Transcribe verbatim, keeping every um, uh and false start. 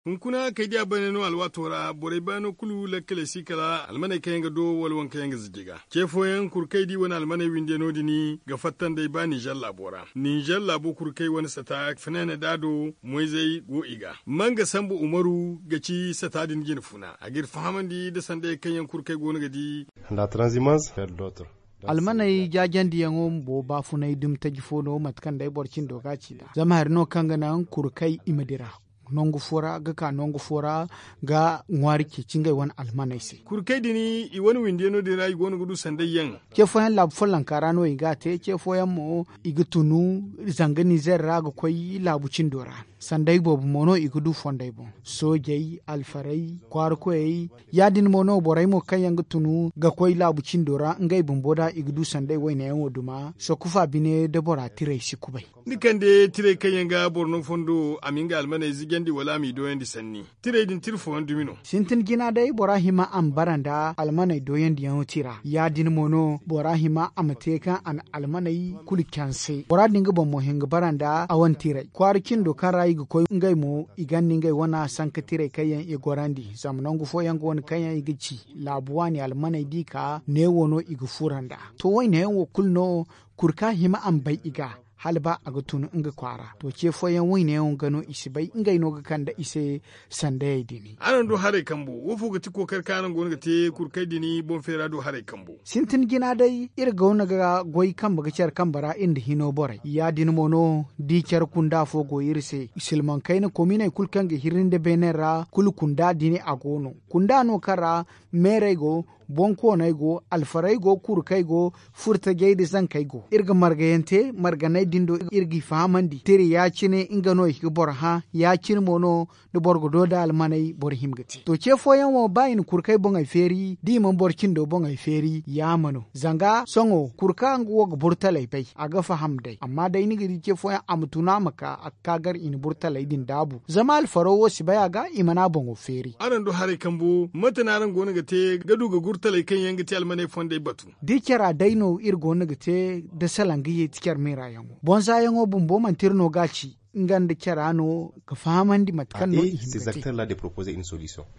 hunkuna kai dia bane no alwatora bore bano kulu lekkele sikala almane kayenga do walwan kayenga zijiga kefoyen kurkai di wani almane winde no dini ga fattan dai ba Niger labora Niger labo kurkai wani sata finana dado moizai go iga manga sambu umaru gaci sata din gin funa agir fahamandi da sande kayen kurkai go gadi la transhumance vers l'autre almanai jajen diyango bo ba funai dum tajifono matkan dai borcin doga ci da zama har no kangana kurkai imadira nongu fora ga ka nongu fora ga ngwari ke cingai wan almanai se kurkai dini i wani winde no dira i gonu gudu sandayyan ke foyan lab folan karano iga te ke foyan mo igutunu zangani zerra ga koy labucin dora sandai bobu mono igudu fondai bon sojai alfarai kwarkoyi yadin mono borai mo kayan gutunu ga koy labucin dora ngai bumboda igudu sandai wayne yan woduma so kufa bine de bora tire shi kubai nikande tire kayan ga borno fondo aminga almanai zigen di wala mi doyen di sanni tire din tirfo on dumino sintin gina dai borahima am baranda almanai doyen di yan tira yadin mono borahima amateka an almanai kulikanse boradin bon mo hinga baranda awan tire kwarkin do karai ga koy ngai mo iganni ngai wana sanka tire kayan e gorandi zamanan gufo yang won kayan igici labuwani almanai dika ne wono igu furanda to wai ne wo kulno kurka hima am bai iga halba a ga tunu inga kwara to ke foyan wai ne yon gano isi bai inga ino ga kanda ise sandai dini anan do hare kambo wofu ga tiko karkanan gon ga te kurkai dini bon fera do hare kambo sintin gina dai ir ga wona ga goy kan baga cer kambara inda hino borai ya din mono di cer kunda fo go irse silman kaina komine kulkan ga hirinde benera kul kunda dini agono kunda no kara merego bonko na go alfarai go kurkai go furta gaidi zan kai go irga margayente marganai dindo irgi fahamandi tere ya cine ingano hi borha ya cin mono do borgo do da almanai bor himgati to ce foyan wo bayin kurkai bon ai feri di man borkin do bon ai feri ya mano zanga songo kurka ngo go burtalai bai aga fahamdai amma dai ni gidi ce foyan amtuna maka akagar in burtalai din dabu zama alfaro wo sibaya ga imana bongo feri aran do hare kambo matanaran gona ga te gadu ga gurtalai kan yanga ti almanai fonde batu dikera daino irgo na ga te da salangi tikar mera yango bonza yango bumbo man tirno gaci ngande kerano ka famandi matkan no ces acteurs là de proposer une solution